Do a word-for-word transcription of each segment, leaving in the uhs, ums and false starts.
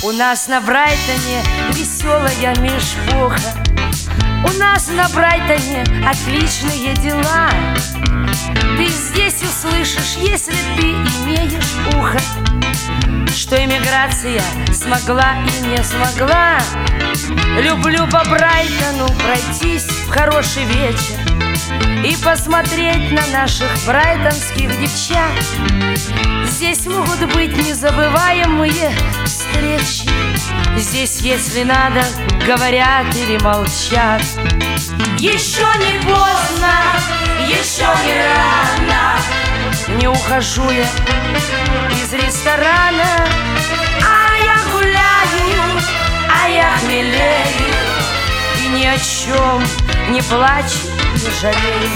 У нас на Брайтоне веселая мишпуха. У нас на Брайтоне отличные дела. Ты здесь услышишь, если ты имеешь ухо, что эмиграция смогла и не смогла. Люблю по Брайтону пройтись в хороший вечер и посмотреть на наших брайтонских девчат. Здесь могут быть незабываемые встречи. Здесь, если надо, говорят или молчат. Еще не поздно, еще не рано. Не ухожу я из ресторана, а я гуляю, а я хмелею, и ни о чем не плачу, не жалею.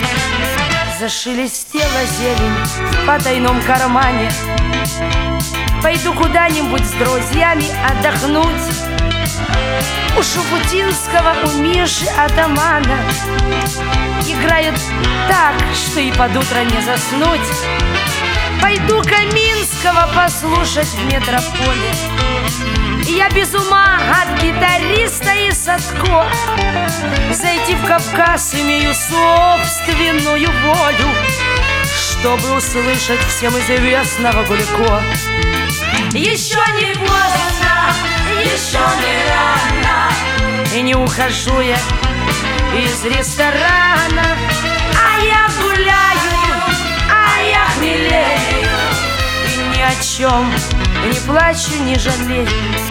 Зашелестела зелень в потайном кармане. Пойду куда-нибудь с друзьями отдохнуть. У Шуфутинского, у Миши Атамана играют так, что и под утро не заснуть. Пойду Каминского послушать в метрополе. Я без ума от гитариста и Садко. Зайти в Кавказ имею собственную волю, чтобы услышать всем известного Гулико. Еще не поздно, еще не рано, и не ухожу я из ресторана, а я гуляю, а я хмелею, и ни о чем не плачу, не жалею.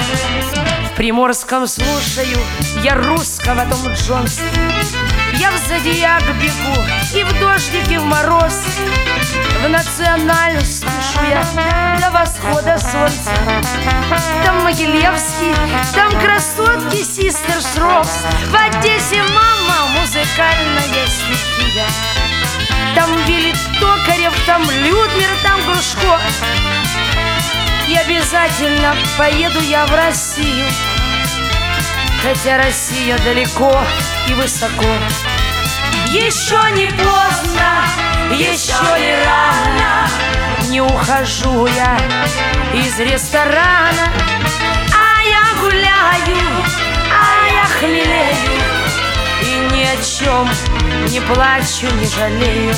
В Приморском слушаю я русского Том Джонса. Я в Зодиак бегу и в дождик, и в мороз. В Националь слышу я до восхода солнца. Там Могилевский, там красотки Систерс Рокс. В Одессе мама музыкальная стихия. Там Вилли Токарев, там Людмир, там Грушко. И обязательно поеду я в Россию, хотя Россия далеко и высоко. Еще не поздно, еще не рано, не ухожу я из ресторана, а я гуляю, а я хмелею, и ни о чем не плачу, не жалею.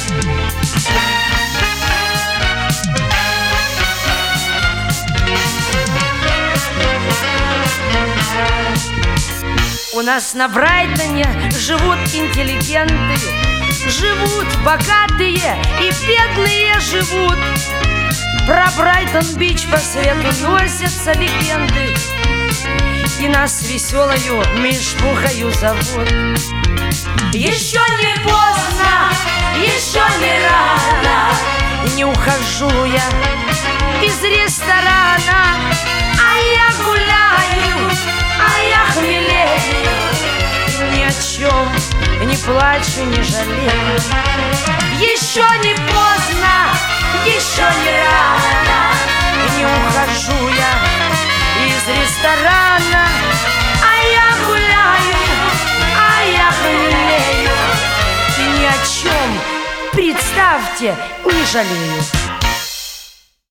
У нас на Брайтоне живут интеллигенты, живут богатые и бедные живут. Про Брайтон-Бич по свету носятся легенды, и нас веселою мишпухою зовут. Еще не поздно, еще не рано, не ухожу я из ресторана, а я гуляю, а я хмелею, ни о чем не плачу, не жалею. Еще не поздно, еще не рано, не ухожу я из ресторана, а я гуляю, а я хмелею, и ни о чем, представьте, не жалею.